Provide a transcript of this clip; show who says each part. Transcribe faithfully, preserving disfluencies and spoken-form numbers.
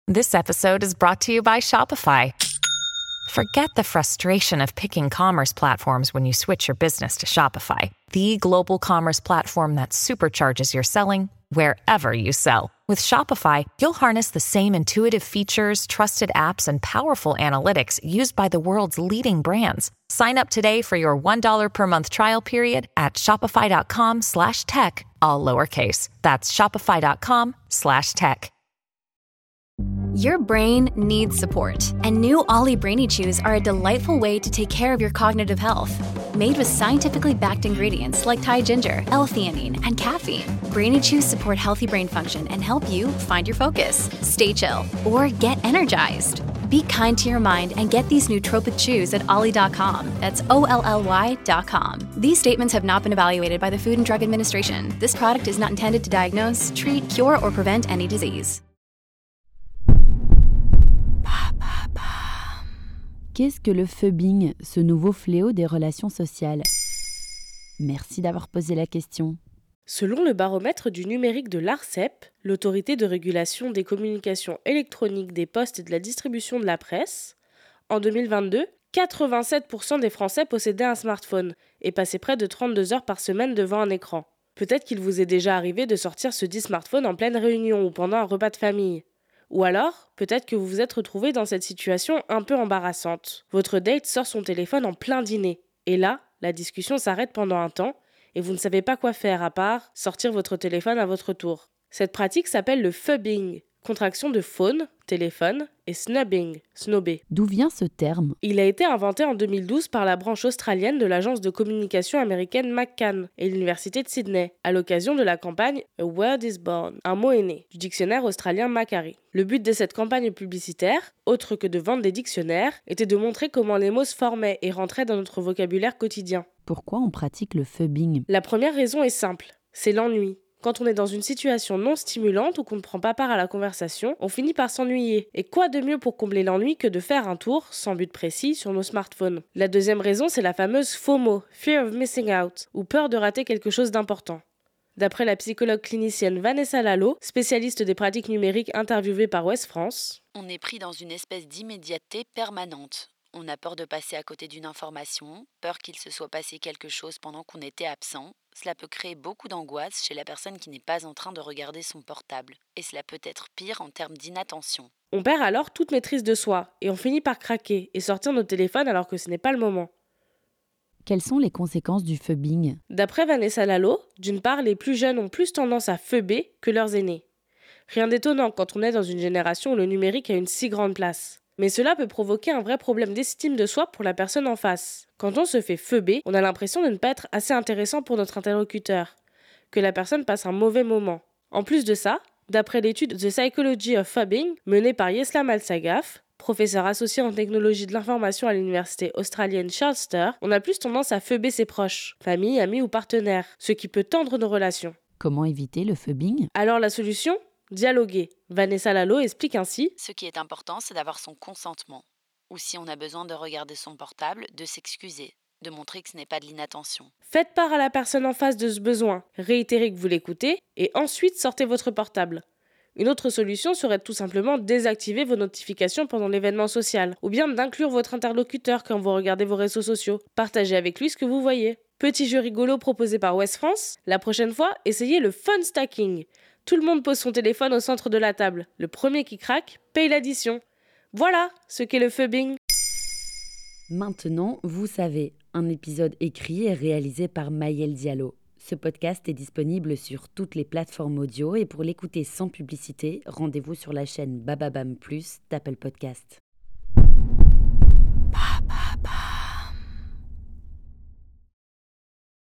Speaker 1: This episode is brought to you by Shopify. Forget the frustration of picking commerce platforms when you switch your business to Shopify, the global commerce platform that supercharges your selling wherever you sell. With Shopify, you'll harness the same intuitive features, trusted apps, and powerful analytics used by the world's leading brands. Sign up today for your one dollar per month trial period at shopify.com slash tech, all lowercase. That's shopify.com slash tech.
Speaker 2: Your brain needs support, and new Ollie Brainy Chews are a delightful way to take care of your cognitive health. Made with scientifically backed ingredients like Thai ginger, L-theanine, and caffeine, Brainy Chews support healthy brain function and help you find your focus, stay chill, or get energized. Be kind to your mind and get these nootropic chews at ollie dot com. That's O L L Y dot com. These statements have not been evaluated by the Food and Drug Administration. This product is not intended to diagnose, treat, cure, or prevent any disease.
Speaker 3: Qu'est-ce que le phubbing, ce nouveau fléau des relations sociales ? Merci d'avoir posé la question.
Speaker 4: Selon le baromètre du numérique de l'ARCEP, l'autorité de régulation des communications électroniques, des postes et de la distribution de la presse, en deux mille vingt-deux, quatre-vingt-sept pour cent des Français possédaient un smartphone et passaient près de trente-deux heures par semaine devant un écran. Peut-être qu'il vous est déjà arrivé de sortir ce dit smartphone en pleine réunion ou pendant un repas de famille. Ou alors, peut-être que vous vous êtes retrouvé dans cette situation un peu embarrassante. Votre date sort son téléphone en plein dîner. Et là, la discussion s'arrête pendant un temps et vous ne savez pas quoi faire à part sortir votre téléphone à votre tour. Cette pratique s'appelle le phubbing, contraction de phone, téléphone, et snubbing, snobber.
Speaker 3: D'où vient ce terme ?
Speaker 4: Il a été inventé en deux mille douze par la branche australienne de l'agence de communication américaine McCann et l'université de Sydney, à l'occasion de la campagne A Word is Born, un mot est né, du dictionnaire australien Macquarie. Le but de cette campagne publicitaire, autre que de vendre des dictionnaires, était de montrer comment les mots se formaient et rentraient dans notre vocabulaire quotidien.
Speaker 3: Pourquoi on pratique le phubbing ?
Speaker 4: La première raison est simple, c'est l'ennui. Quand on est dans une situation non stimulante ou qu'on ne prend pas part à la conversation, on finit par s'ennuyer. Et quoi de mieux pour combler l'ennui que de faire un tour, sans but précis, sur nos smartphones ? La deuxième raison, c'est la fameuse FOMO, Fear of Missing Out, ou peur de rater quelque chose d'important. D'après la psychologue clinicienne Vanessa Lalo, spécialiste des pratiques numériques interviewée par Ouest France,
Speaker 5: on est pris dans une espèce d'immédiateté permanente. On a peur de passer à côté d'une information, peur qu'il se soit passé quelque chose pendant qu'on était absent. Cela peut créer beaucoup d'angoisse chez la personne qui n'est pas en train de regarder son portable. Et cela peut être pire en termes d'inattention.
Speaker 4: On perd alors toute maîtrise de soi et on finit par craquer et sortir nos téléphones alors que ce n'est pas le moment.
Speaker 3: Quelles sont les conséquences du phubbing ?
Speaker 4: D'après Vanessa Lalo, d'une part, les plus jeunes ont plus tendance à phubber que leurs aînés. Rien d'étonnant quand on est dans une génération où le numérique a une si grande place. Mais cela peut provoquer un vrai problème d'estime de soi pour la personne en face. Quand on se fait phubber, on a l'impression de ne pas être assez intéressant pour notre interlocuteur, que la personne passe un mauvais moment. En plus de ça, d'après l'étude The Psychology of Phubbing, menée par Yeslam Al-Sagaf, professeur associé en technologie de l'information à l'université australienne Charter, on a plus tendance à phubber ses proches, famille, amis ou partenaires, ce qui peut tendre nos relations.
Speaker 3: Comment éviter le phubbing ?
Speaker 4: Alors la solution ? Dialoguer. Vanessa Lalo explique ainsi :
Speaker 5: Ce qui est important, c'est d'avoir son consentement. Ou si on a besoin de regarder son portable, de s'excuser, de montrer que ce n'est pas de l'inattention.
Speaker 4: Faites part à la personne en face de ce besoin, réitérez que vous l'écoutez, et ensuite sortez votre portable. Une autre solution serait de tout simplement désactiver vos notifications pendant l'événement social, ou bien d'inclure votre interlocuteur quand vous regardez vos réseaux sociaux. Partagez avec lui ce que vous voyez. Petit jeu rigolo proposé par Ouest France, la prochaine fois, essayez le fun stacking. Tout le monde pose son téléphone au centre de la table. Le premier qui craque paye l'addition. Voilà ce qu'est le phubbing.
Speaker 3: Maintenant, vous savez, un épisode écrit et réalisé par Maëlle Diallo. Ce podcast est disponible sur toutes les plateformes audio et pour l'écouter sans publicité, rendez-vous sur la chaîne Bababam Plus d'Apple Podcast.